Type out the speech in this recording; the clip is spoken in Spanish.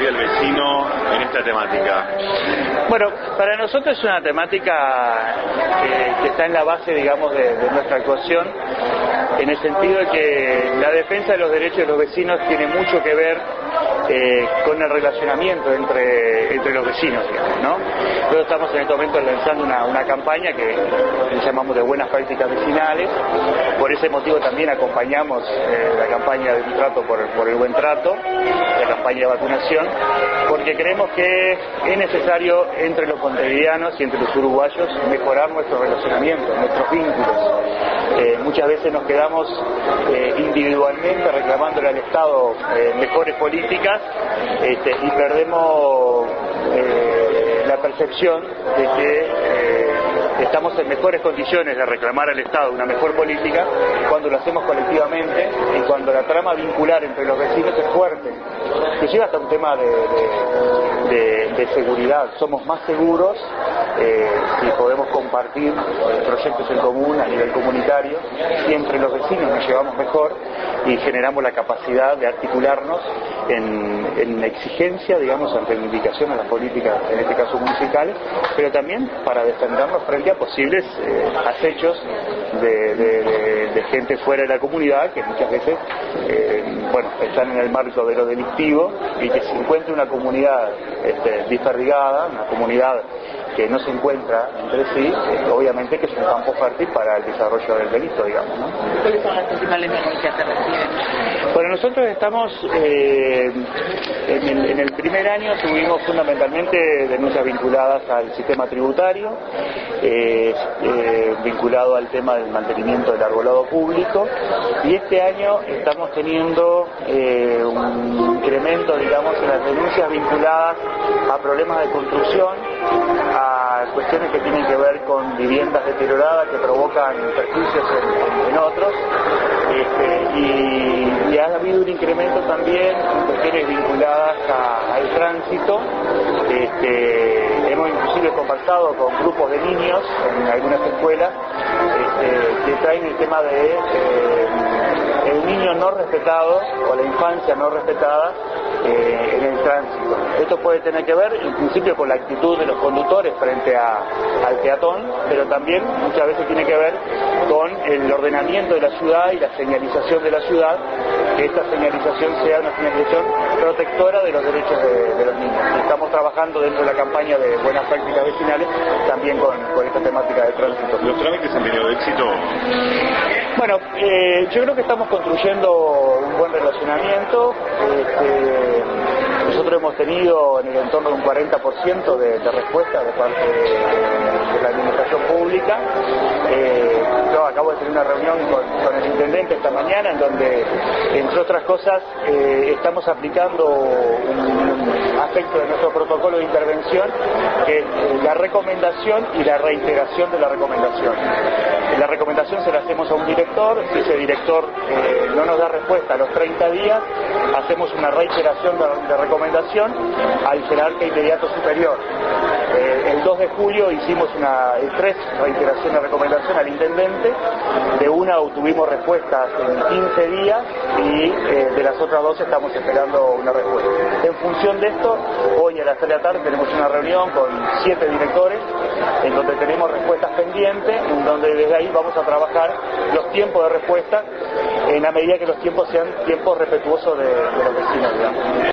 Defensoría del Vecino en esta temática? Bueno, para nosotros es una temática que está en la base, digamos, de nuestra actuación, en el sentido de que la defensa de los derechos de los vecinos tiene mucho que ver con el relacionamiento entre los vecinos, digamos, ¿no? Nosotros estamos en este momento lanzando una campaña que llamamos de buenas prácticas vecinales. Por ese motivo también acompañamos la campaña de un trato por el buen trato, la campaña de vacunación, porque creemos que es necesario entre los montevideanos y entre los uruguayos mejorar nuestro relacionamiento, nuestros vínculos. Muchas veces nos quedamos individualmente reclamándole al Estado mejores políticas y perdemos la percepción de que estamos en mejores condiciones de reclamar al Estado una mejor política cuando lo hacemos colectivamente y cuando la trama vincular entre los vecinos es fuerte, que lleva hasta un tema de seguridad. Somos más seguros si podemos compartir proyectos en común a nivel comunitario, si entre los vecinos nos llevamos mejor y generamos la capacidad de articularnos en exigencia, digamos, en reivindicación a las políticas, en este caso municipales, pero también para defendernos frente a posibles acechos de gente fuera de la comunidad que muchas veces están en el marco de lo delictivo, y que se encuentre una comunidad desperdigada, una comunidad que no se encuentra entre sí, obviamente que es un campo fértil para el desarrollo del delito, digamos, ¿no? ¿Cuáles son las principales denuncias que reciben? Bueno, nosotros estamos en el primer año tuvimos fundamentalmente denuncias vinculadas al sistema tributario, vinculado al tema del mantenimiento del arbolado público, y este año estamos teniendo un incremento, digamos, en las denuncias vinculadas a problemas de construcción, a cuestiones que tienen que ver con viviendas deterioradas que provocan perjuicios en otros, y ha habido un incremento también en cuestiones vinculadas al tránsito. Hemos inclusive conversado con grupos de niños en algunas escuelas que traen el tema de el niño no respetado o la infancia no respetada en el tránsito. Esto puede tener que ver en principio con la actitud de los conductores frente al peatón, pero también muchas veces tiene que ver con el ordenamiento de la ciudad y la señalización de la ciudad, que esta señalización sea una señalización protectora de los derechos de los niños. Y estamos trabajando dentro de la campaña de buenas prácticas vecinales también con esta temática de tránsito. ¿Los trámites han tenido éxito? Bueno, yo creo que estamos construyendo un buen relacionamiento. Nosotros hemos tenido en el entorno de un 40% de respuesta de parte de la administración pública. Yo acabo de tener una reunión con el intendente esta mañana en donde, entre otras cosas, estamos aplicando un aspecto de nuestro protocolo de intervención, que es la recomendación y la reiteración de la recomendación. La recomendación se la hacemos a un director. Si ese director no nos da respuesta a los 30 días, hacemos una reiteración de recomendación al jerarca inmediato superior. El 2 de julio hicimos 3 reiteraciones de recomendación al intendente. De una obtuvimos respuestas en 15 días y de las otras 2 estamos esperando una respuesta. En función de esto, hoy a las 3 de la tarde tenemos una reunión con 7 directores en donde tenemos respuestas pendientes, en donde desde ahí vamos a trabajar los tiempos de respuesta en la medida que los tiempos sean tiempos respetuosos de los vecinos, digamos.